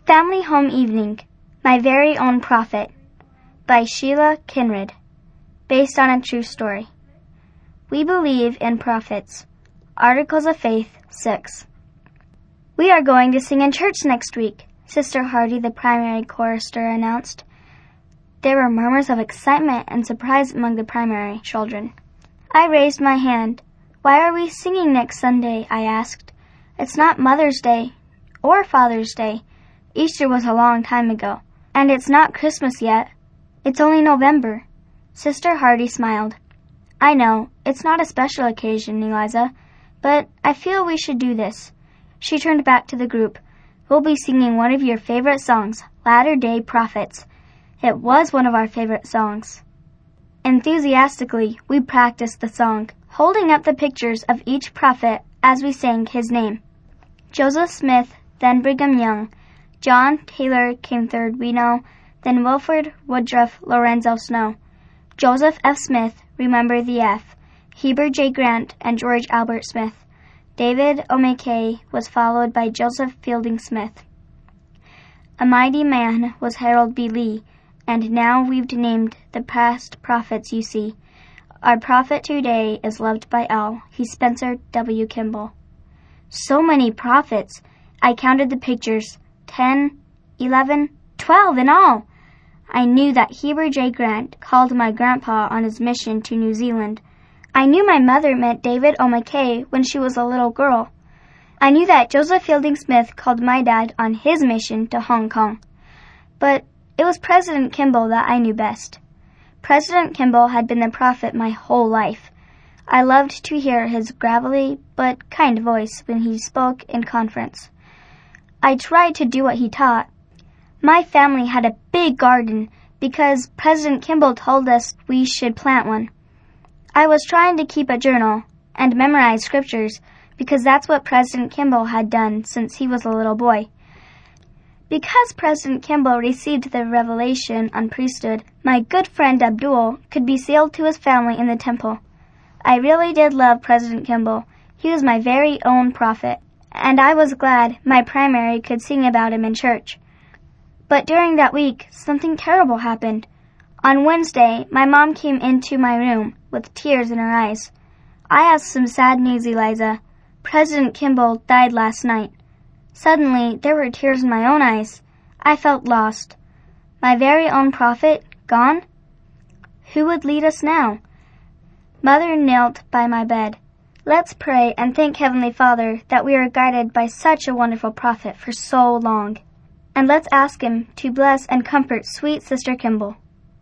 Family Home Evening, My Very Own Prophet, by Sheila Kinrod, based on a true story. We believe in prophets. Articles of Faith 6. We are going to sing in church next week, Sister Hardy, the primary chorister, announced. There were murmurs of excitement and surprise among the primary children. I raised my hand. Why are we singing next Sunday? I asked. It's not Mother's Day or Father's Day. Easter was a long time ago. And it's not Christmas yet. It's only November. Sister Hardy smiled. I know, it's not a special occasion, Eliza, but I feel we should do this. She turned back to the group. We'll be singing one of your favorite songs, Latter-day Prophets. It was one of our favorite songs. Enthusiastically, we practiced the song, holding up the pictures of each prophet as we sang his name. Joseph Smith, then Brigham Young. John Taylor came third, we know, then Wilford Woodruff Lorenzo Snow. Joseph F. Smith, remember the F. Heber J. Grant and George Albert Smith. David O. McKay was followed by Joseph Fielding Smith. A mighty man was Harold B. Lee, and now we've named the past prophets you see. Our prophet today is loved by all. He's Spencer W. Kimball. So many prophets. I counted the pictures. 10, 11, 12 in all. I knew that Heber J. Grant called my grandpa on his mission to New Zealand. I knew my mother met David O. McKay when she was a little girl. I knew that Joseph Fielding Smith called my dad on his mission to Hong Kong. But it was President Kimball that I knew best. President Kimball had been the prophet my whole life. I loved to hear his gravelly but kind voice when he spoke in conference. I tried to do what he taught. My family had a big garden because President Kimball told us we should plant one. I was trying to keep a journal and memorize scriptures because that's what President Kimball had done since he was a little boy. Because President Kimball received the revelation on priesthood, my good friend Abdul could be sealed to his family in the temple. I really did love President Kimball. He was my very own prophet, and I was glad my primary could sing about him in church. But during that week, something terrible happened. On Wednesday, my mom came into my room with tears in her eyes. I have some sad news, Eliza. President Kimball died last night. Suddenly, there were tears in my own eyes. I felt lost. My very own prophet, gone? Who would lead us now? Mother knelt by my bed. Let's pray and thank Heavenly Father that we are guided by such a wonderful prophet for so long. And let's ask him to bless and comfort sweet Sister Kimball.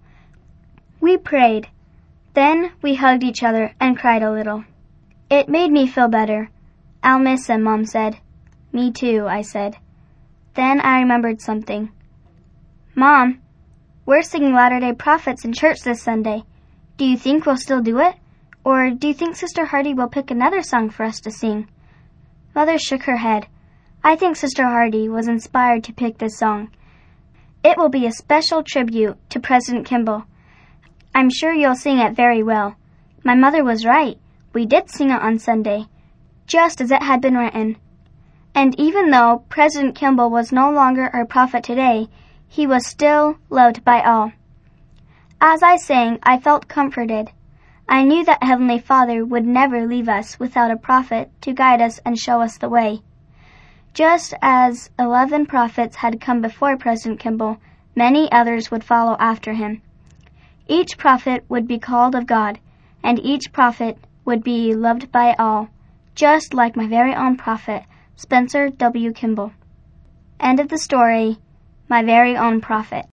We prayed. Then we hugged each other and cried a little. It made me feel better. I'll miss him, Mom said. Me too, I said. Then I remembered something. Mom, we're singing Latter-day Prophets in church this Sunday. Do you think we'll still do it? Or do you think Sister Hardy will pick another song for us to sing? Mother shook her head. I think Sister Hardy was inspired to pick this song. It will be a special tribute to President Kimball. I'm sure you'll sing it very well. My mother was right. We did sing it on Sunday, just as it had been written. And even though President Kimball was no longer our prophet today, he was still loved by all. As I sang, I felt comforted. I knew that Heavenly Father would never leave us without a prophet to guide us and show us the way. Just as 11 prophets had come before President Kimball, many others would follow after him. Each prophet would be called of God, and each prophet would be loved by all, just like my very own prophet, Spencer W. Kimball. End of the story, My Very Own Prophet.